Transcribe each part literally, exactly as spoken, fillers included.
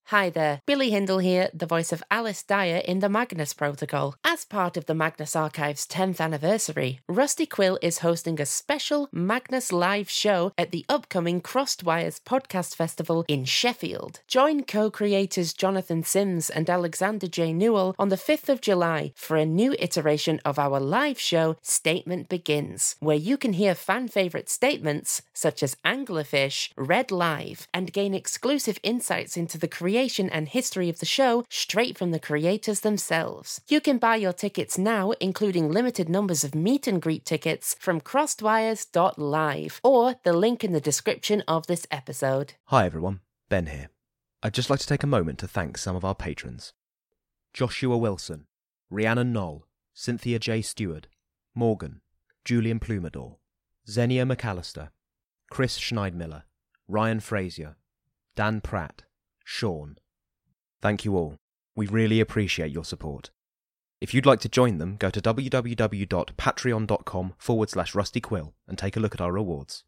Hi there, Billy Hindle here, the voice of Alice Dyer in the Magnus Protocol. As part of the Magnus Archive's tenth anniversary, Rusty Quill is hosting a special Magnus live show at the upcoming Crossed Wires Podcast Festival in Sheffield. Join co-creators Jonathan Sims and Alexander J. Newell on the fifth of July for a new iteration of our live show, Statement Begins, where you can hear fan-favourite statements such as Anglerfish read live and gain exclusive insights into the creation and history of the show straight from the creators themselves. You can buy your tickets now, including limited numbers of meet and greet tickets, from crossedwires dot live or the link in the description of this episode. Hi everyone, Ben here. I'd just like to take a moment to thank some of our patrons. Joshua Wilson, Rhiannon Knoll, Cynthia J. Stewart, Morgan, Julian Plumador, Xenia McAllister, Chris Schneidmiller, Ryan Frazier, Dan Pratt, Sean. Thank you all. We really appreciate your support. If you'd like to join them, go to www.patreon.com forward slash Rusty Quill and take a look at our rewards.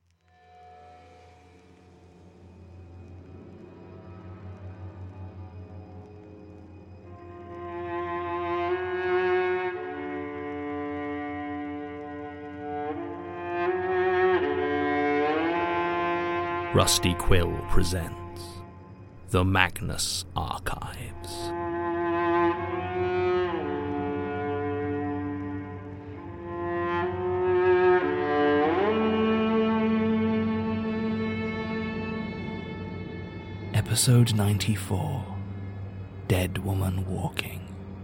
Rusty Quill presents The Magnus Archives. Episode ninety-four, Dead Woman Walking.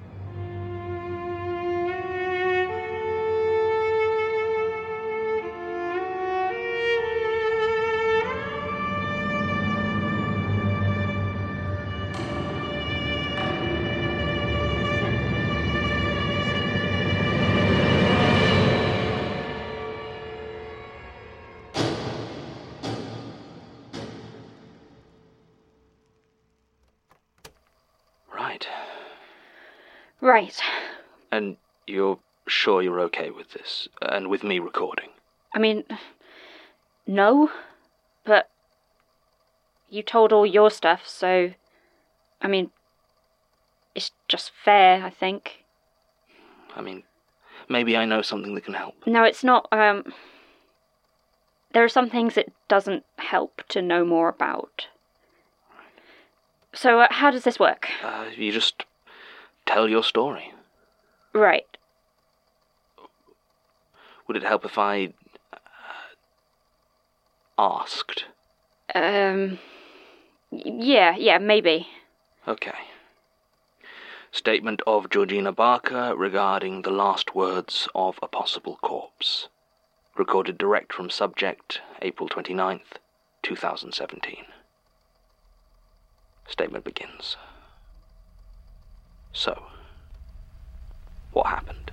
Right. And you're sure you're okay with this? And with me recording? I mean, no, but you told all your stuff, so, I mean, it's just fair, I think. I mean, maybe I know something that can help. No, it's not, um, there are some things it doesn't help to know more about. So, uh, how does this work? Uh, you just tell your story. Right. Would it help if I uh, asked? Um, yeah, yeah, maybe. Okay. Statement of Georgina Barker regarding the last words of a possible corpse. Recorded direct from subject, April twenty-ninth, twenty seventeen. Statement begins. So, what happened?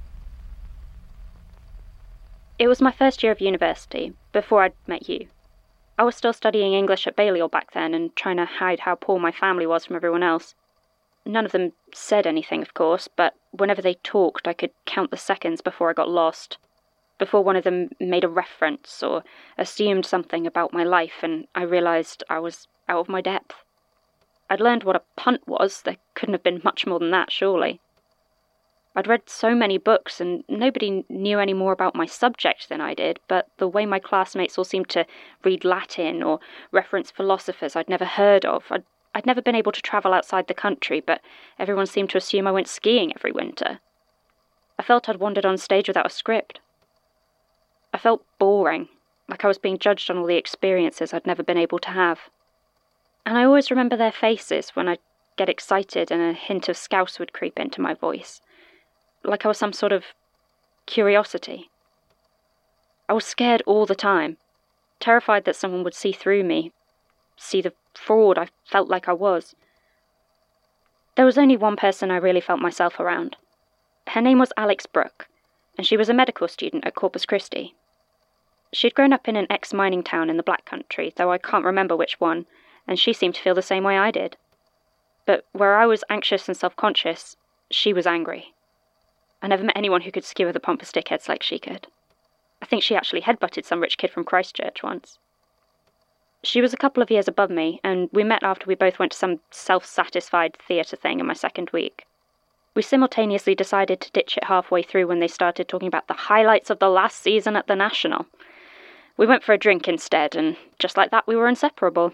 It was my first year of university, before I'd met you. I was still studying English at Balliol back then and trying to hide how poor my family was from everyone else. None of them said anything, of course, but whenever they talked I could count the seconds before I got lost. Before one of them made a reference or assumed something about my life and I realised I was out of my depth. I'd learned what a punt was. There couldn't have been much more than that, surely. I'd read so many books, and nobody knew any more about my subject than I did, but the way my classmates all seemed to read Latin or reference philosophers I'd never heard of. I'd, I'd never been able to travel outside the country, but everyone seemed to assume I went skiing every winter. I felt I'd wandered on stage without a script. I felt boring, like I was being judged on all the experiences I'd never been able to have. And I always remember their faces when I'd get excited and a hint of scouse would creep into my voice. Like I was some sort of curiosity. I was scared all the time, terrified that someone would see through me, see the fraud I felt like I was. There was only one person I really felt myself around. Her name was Alex Brooke, and she was a medical student at Corpus Christi. She'd grown up in an ex-mining town in the Black Country, though I can't remember which one, and she seemed to feel the same way I did. But where I was anxious and self-conscious, she was angry. I never met anyone who could skewer the pompous dickheads like she could. I think she actually headbutted some rich kid from Christchurch once. She was a couple of years above me, and we met after we both went to some self-satisfied theatre thing in my second week. We simultaneously decided to ditch it halfway through when they started talking about the highlights of the last season at the National. We went for a drink instead, and just like that we were inseparable.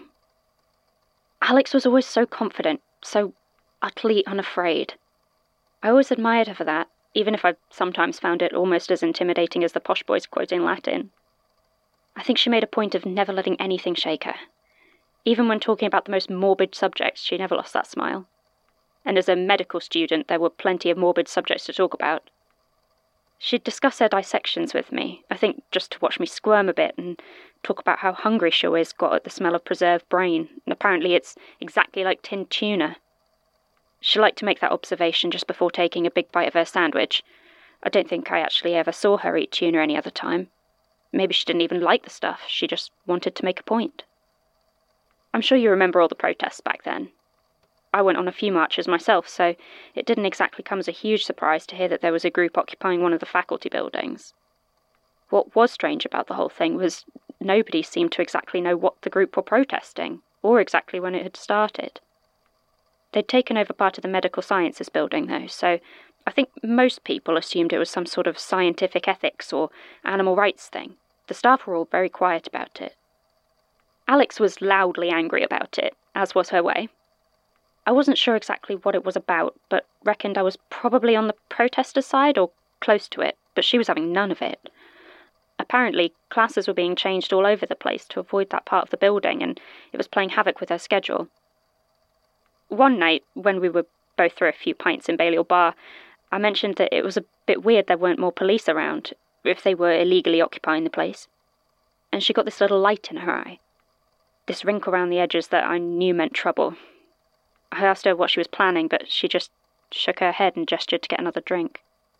Alex was always so confident, so utterly unafraid. I always admired her for that, even if I sometimes found it almost as intimidating as the posh boys quoting Latin. I think she made a point of never letting anything shake her. Even when talking about the most morbid subjects, she never lost that smile. And as a medical student, there were plenty of morbid subjects to talk about. She'd discuss her dissections with me, I think just to watch me squirm a bit and talk about how hungry she always got at the smell of preserved brain, and apparently it's exactly like tinned tuna. She liked to make that observation just before taking a big bite of her sandwich. I don't think I actually ever saw her eat tuna any other time. Maybe she didn't even like the stuff, she just wanted to make a point. I'm sure you remember all the protests back then. I went on a few marches myself, so it didn't exactly come as a huge surprise to hear that there was a group occupying one of the faculty buildings. What was strange about the whole thing was nobody seemed to exactly know what the group were protesting, or exactly when it had started. They'd taken over part of the medical sciences building, though, so I think most people assumed it was some sort of scientific ethics or animal rights thing. The staff were all very quiet about it. Alex was loudly angry about it, as was her way. I wasn't sure exactly what it was about, but reckoned I was probably on the protesters' side or close to it, but she was having none of it. Apparently, classes were being changed all over the place to avoid that part of the building, and it was playing havoc with her schedule. One night, when we were both through a few pints in Balliol Bar, I mentioned that it was a bit weird there weren't more police around, if they were illegally occupying the place. And she got this little light in her eye. This wrinkle around the edges that I knew meant trouble. I asked her what she was planning, but she just shook her head and gestured to get another drink.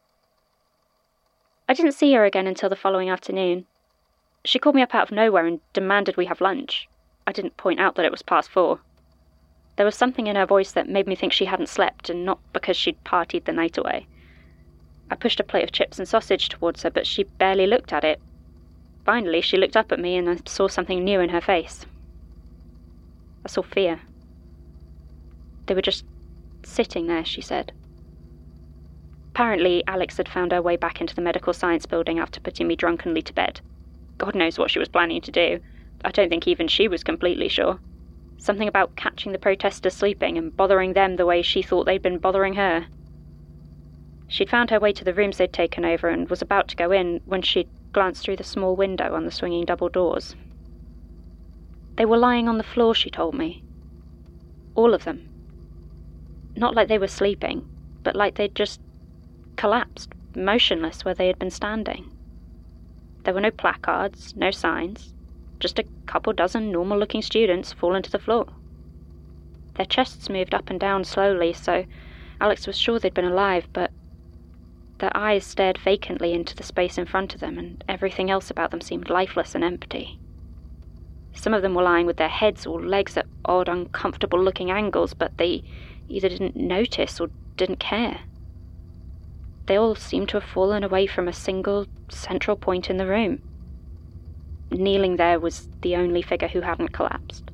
I didn't see her again until the following afternoon. She called me up out of nowhere and demanded we have lunch. I didn't point out that it was past four. There was something in her voice that made me think she hadn't slept, and not because she'd partied the night away. I pushed a plate of chips and sausage towards her, but she barely looked at it. Finally, she looked up at me, and I saw something new in her face. I saw fear. They were just sitting there, she said. Apparently, Alex had found her way back into the medical science building after putting me drunkenly to bed. God knows what she was planning to do. I don't think even she was completely sure. Something about catching the protesters sleeping and bothering them the way she thought they'd been bothering her. She'd found her way to the rooms they'd taken over and was about to go in when she'd glanced through the small window on the swinging double doors. They were lying on the floor, she told me. All of them. Not like they were sleeping, but like they'd just collapsed, motionless where they had been standing. There were no placards, no signs, just a couple dozen normal-looking students fallen to the floor. Their chests moved up and down slowly, so Alex was sure they'd been alive, but their eyes stared vacantly into the space in front of them, and everything else about them seemed lifeless and empty. Some of them were lying with their heads or legs at odd, uncomfortable-looking angles, but they either didn't notice or didn't care. They all seemed to have fallen away from a single, central point in the room. Kneeling there was the only figure who hadn't collapsed.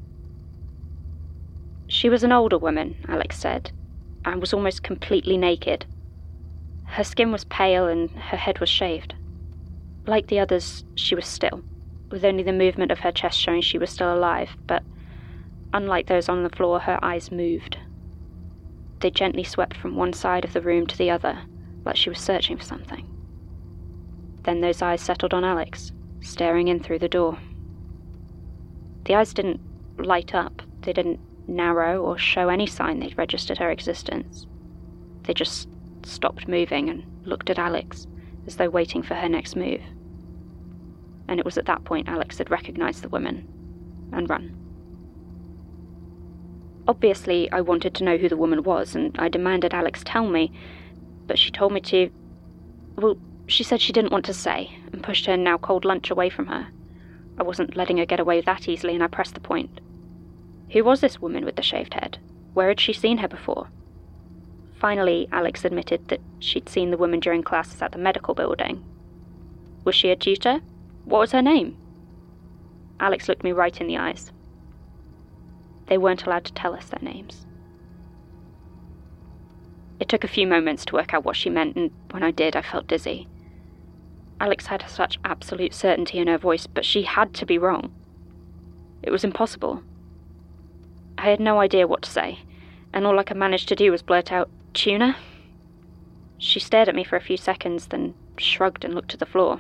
She was an older woman, Alex said, and was almost completely naked. Her skin was pale and her head was shaved. Like the others, she was still, with only the movement of her chest showing she was still alive, but unlike those on the floor, her eyes moved. They gently swept from one side of the room to the other, like she was searching for something. Then those eyes settled on Alex, staring in through the door. The eyes didn't light up, they didn't narrow or show any sign they'd registered her existence. They just stopped moving and looked at Alex, as though waiting for her next move. And it was at that point Alex had recognized the woman and run. Obviously, I wanted to know who the woman was, and I demanded Alex tell me, but she told me to... Well, she said she didn't want to say, and pushed her now cold lunch away from her. I wasn't letting her get away that easily, and I pressed the point. Who was this woman with the shaved head? Where had she seen her before? Finally, Alex admitted that she'd seen the woman during classes at the medical building. Was she a tutor? What was her name? Alex looked me right in the eyes, they weren't allowed to tell us their names. It took a few moments to work out what she meant, and when I did, I felt dizzy. Alex had such absolute certainty in her voice, but she had to be wrong. It was impossible. I had no idea what to say, and all I could manage to do was blurt out, "Tuna?" She stared at me for a few seconds, then shrugged and looked at the floor.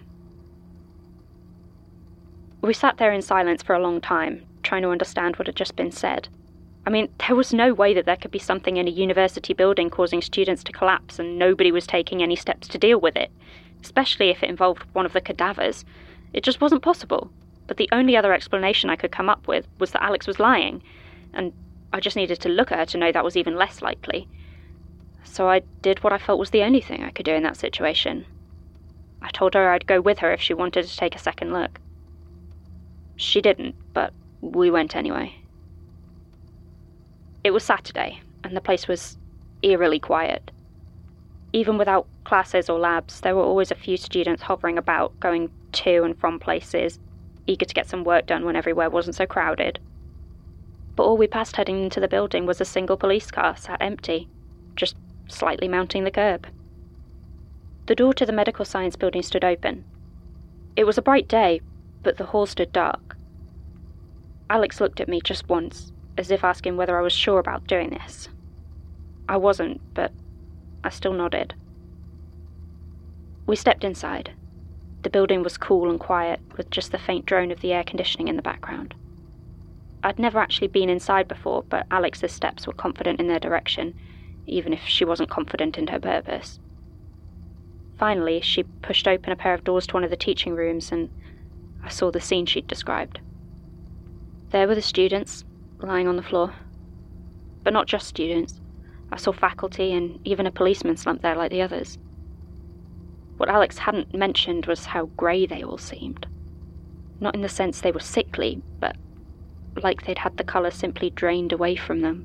We sat there in silence for a long time, trying to understand what had just been said. I mean, there was no way that there could be something in a university building causing students to collapse and nobody was taking any steps to deal with it, especially if it involved one of the cadavers. It just wasn't possible. But the only other explanation I could come up with was that Alex was lying, and I just needed to look at her to know that was even less likely. So I did what I felt was the only thing I could do in that situation. I told her I'd go with her if she wanted to take a second look. She didn't, but we went anyway. It was Saturday, and the place was eerily quiet. Even without classes or labs, there were always a few students hovering about, going to and from places, eager to get some work done when everywhere wasn't so crowded. But all we passed heading into the building was a single police car sat empty, just slightly mounting the curb. The door to the medical science building stood open. It was a bright day, but the hall stood dark. Alex looked at me just once, as if asking whether I was sure about doing this. I wasn't, but I still nodded. We stepped inside. The building was cool and quiet, with just the faint drone of the air conditioning in the background. I'd never actually been inside before, but Alex's steps were confident in their direction, even if she wasn't confident in her purpose. Finally, she pushed open a pair of doors to one of the teaching rooms, and I saw the scene she'd described. There were the students, lying on the floor. But not just students. I saw faculty and even a policeman slumped there like the others. What Alex hadn't mentioned was how grey they all seemed. Not in the sense they were sickly, but like they'd had the colour simply drained away from them.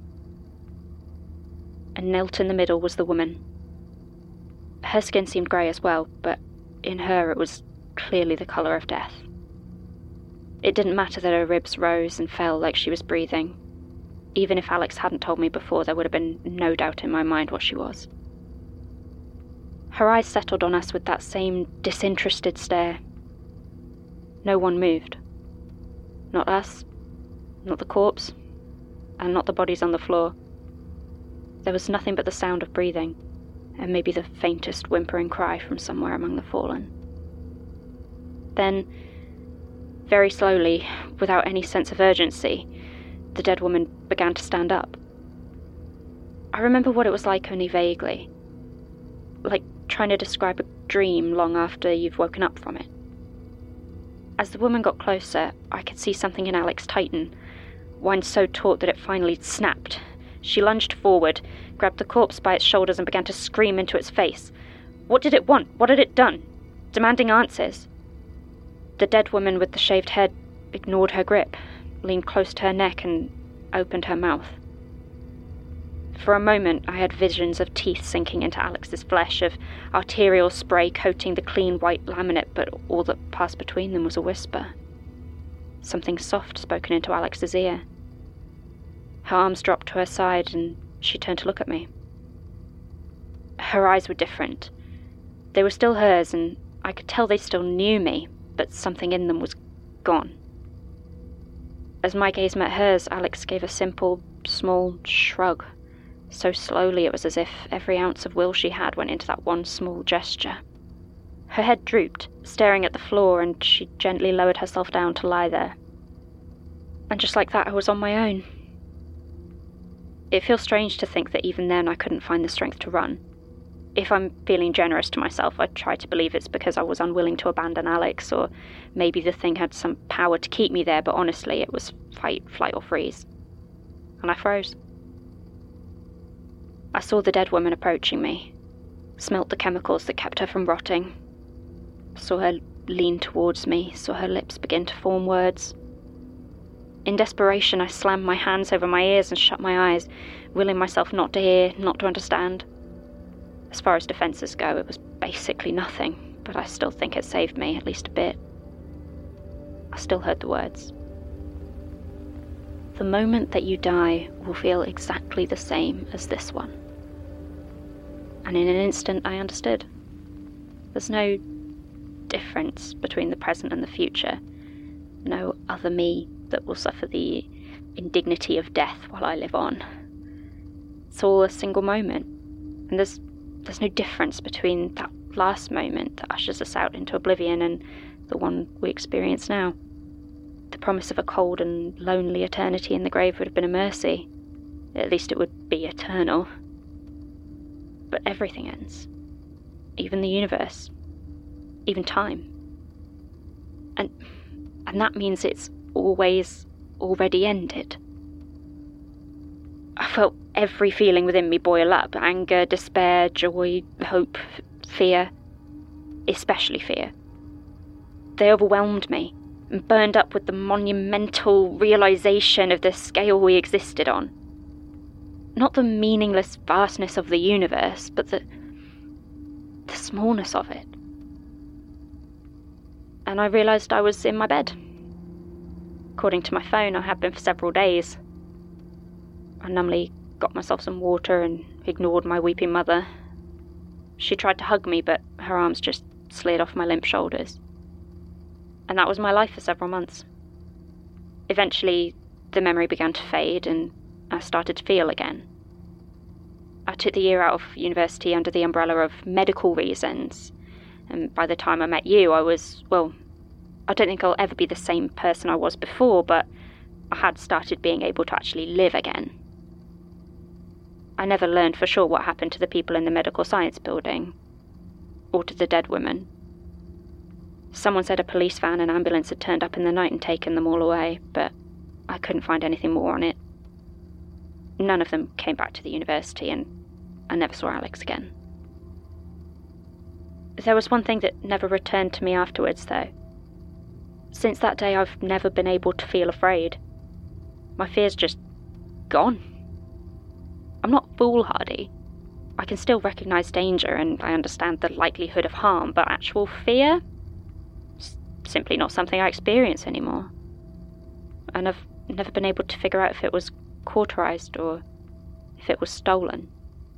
And knelt in the middle was the woman. Her skin seemed grey as well, but in her it was clearly the colour of death. It didn't matter that her ribs rose and fell like she was breathing. Even if Alex hadn't told me before, there would have been no doubt in my mind what she was. Her eyes settled on us with that same disinterested stare. No one moved. Not us, not the corpse, and not the bodies on the floor. There was nothing but the sound of breathing, and maybe the faintest whimpering cry from somewhere among the fallen. Then, very slowly, without any sense of urgency, the dead woman began to stand up. I remember what it was like only vaguely. Like trying to describe a dream long after you've woken up from it. As the woman got closer, I could see something in Alex tighten, wind so taut that it finally snapped. She lunged forward, grabbed the corpse by its shoulders and began to scream into its face. What did it want? What had it done? Demanding answers. The dead woman with the shaved head ignored her grip, leaned close to her neck and opened her mouth. For a moment, I had visions of teeth sinking into Alex's flesh, of arterial spray coating the clean white laminate, but all that passed between them was a whisper. Something soft spoken into Alex's ear. Her arms dropped to her side and she turned to look at me. Her eyes were different. They were still hers, and I could tell they still knew me, but something in them was gone. As my gaze met hers, Alex gave a simple, small shrug, so slowly it was as if every ounce of will she had went into that one small gesture. Her head drooped, staring at the floor, and she gently lowered herself down to lie there. And just like that, I was on my own. It feels strange to think that even then I couldn't find the strength to run. If I'm feeling generous to myself, I try to believe it's because I was unwilling to abandon Alex, or maybe the thing had some power to keep me there, but honestly, it was fight, flight, or freeze. And I froze. I saw the dead woman approaching me, smelt the chemicals that kept her from rotting, saw her lean towards me, saw her lips begin to form words. In desperation, I slammed my hands over my ears and shut my eyes, willing myself not to hear, not to understand. As far as defences go, it was basically nothing, but I still think it saved me, at least a bit. I still heard the words. The moment that you die will feel exactly the same as this one. And in an instant I understood. There's no difference between the present and the future. No other me that will suffer the indignity of death while I live on. It's all a single moment. And there's there's no difference between that last moment that ushers us out into oblivion and the one we experience now. The promise of a cold and lonely eternity in the grave would have been a mercy. At least it would be eternal. But everything ends. Even the universe. Even time. And and that means it's always already ended. I felt every feeling within me boil up. Anger, despair, joy, hope, fear. Especially fear. They overwhelmed me and burned up with the monumental realization of the scale we existed on. Not the meaningless vastness of the universe, but the, the smallness of it. And I realised I was in my bed. According to my phone, I had been for several days. I numbly got myself some water and ignored my weeping mother. She tried to hug me, but her arms just slid off my limp shoulders. And that was my life for several months. Eventually, the memory began to fade, and I started to feel again. I took the year out of university under the umbrella of medical reasons, and by the time I met you, I was, well, I don't think I'll ever be the same person I was before, but I had started being able to actually live again. I never learned for sure what happened to the people in the medical science building, or to the dead women. Someone said a police van and ambulance had turned up in the night and taken them all away, but I couldn't find anything more on it. None of them came back to the university, and I never saw Alex again. There was one thing that never returned to me afterwards, though. Since that day, I've never been able to feel afraid. My fear's just gone. I'm not foolhardy. I can still recognise danger, and I understand the likelihood of harm, but actual fear? It's simply not something I experience anymore. And I've never been able to figure out if it was cauterized or if it was stolen.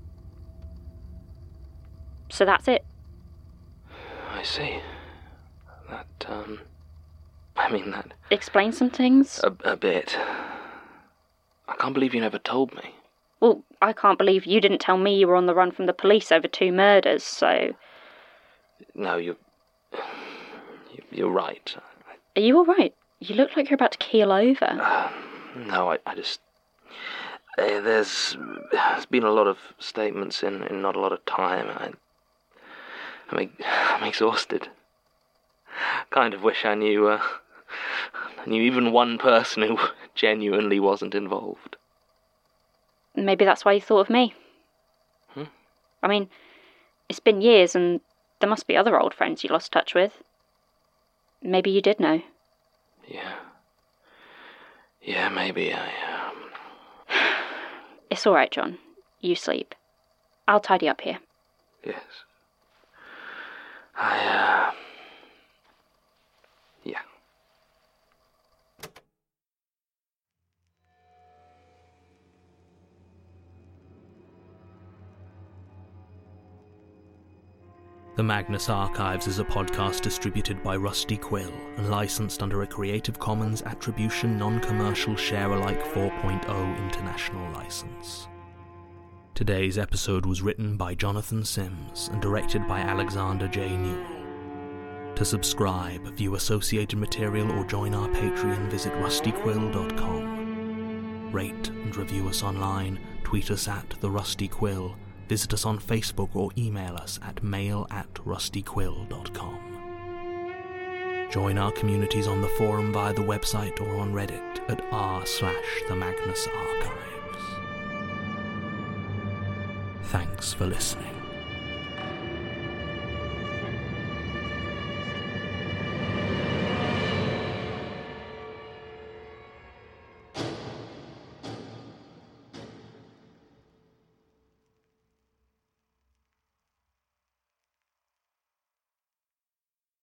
So that's it. I see. That, um... I mean, that... Explain some things? A, a bit. I can't believe you never told me. Well, I can't believe you didn't tell me you were on the run from the police over two murders, so... No, you're... You're right. Are you alright? You look like you're about to keel over. Uh, no, I, I just... Uh, there's... There's been a lot of statements in, in not a lot of time. I... I'm, I'm exhausted. Kind of wish I knew, uh... I knew even one person who genuinely wasn't involved. Maybe that's why you thought of me. Hmm? I mean, it's been years and there must be other old friends you lost touch with. Maybe you did know. Yeah. Yeah, maybe I, um... It's alright, John. You sleep. I'll tidy up here. Yes. I, uh... Yeah. The Magnus Archives is a podcast distributed by Rusty Quill and licensed under a Creative Commons Attribution Non-Commercial Share-alike four point oh international license. Today's episode was written by Jonathan Sims and directed by Alexander J. Newell. To subscribe, view associated material or join our Patreon, visit rusty quill dot com. Rate and review us online, tweet us at The Rusty Quill, visit us on Facebook or email us at mail at rusty quill dot com. Join our communities on the forum via the website or on Reddit at r slash the Magnus Archives. Thanks for listening.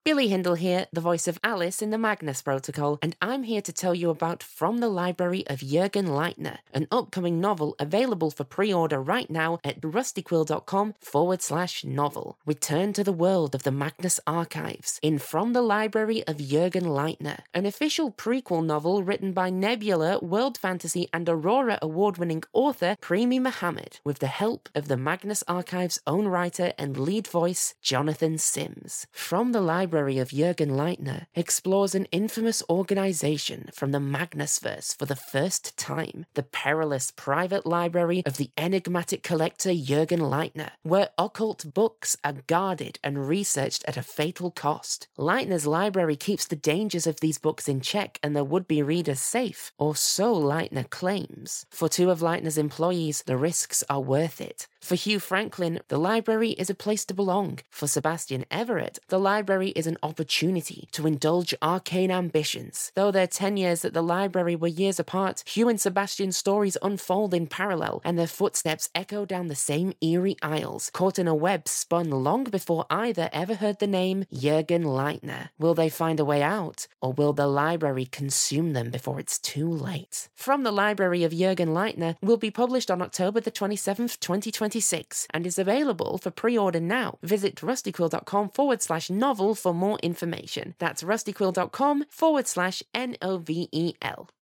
Billy Hindle here, the voice of Alice in the Magnus Protocol, and I'm here to tell you about From the Library of Jürgen Leitner, an upcoming novel available for pre-order right now at rustyquill.com forward slash novel. Return to the world of the Magnus Archives in From the Library of Jürgen Leitner, an official prequel novel written by Nebula, World Fantasy and Aurora award-winning author Premi Mohammed, with the help of the Magnus Archives' own writer and lead voice, Jonathan Sims. From the Library of Jürgen Leitner explores an infamous organization from the Magnusverse for the first time, the perilous private library of the enigmatic collector Jürgen Leitner, where occult books are guarded and researched at a fatal cost. Leitner's library keeps the dangers of these books in check and their would-be readers safe, or so Leitner claims. For two of Leitner's employees, the risks are worth it. For Hugh Franklin, the library is a place to belong. For Sebastian Everett, the library is an opportunity to indulge arcane ambitions. Though their ten years at the library were years apart, Hugh and Sebastian's stories unfold in parallel, and their footsteps echo down the same eerie aisles, caught in a web spun long before either ever heard the name Jürgen Leitner. Will they find a way out, or will the library consume them before it's too late? From the Library of Jürgen Leitner will be published on October the twenty-seventh, twenty twenty-six, and is available for pre-order now. Visit rustyquill.com forward slash novel for more information. That's rustyquill.com forward slash N O V E L.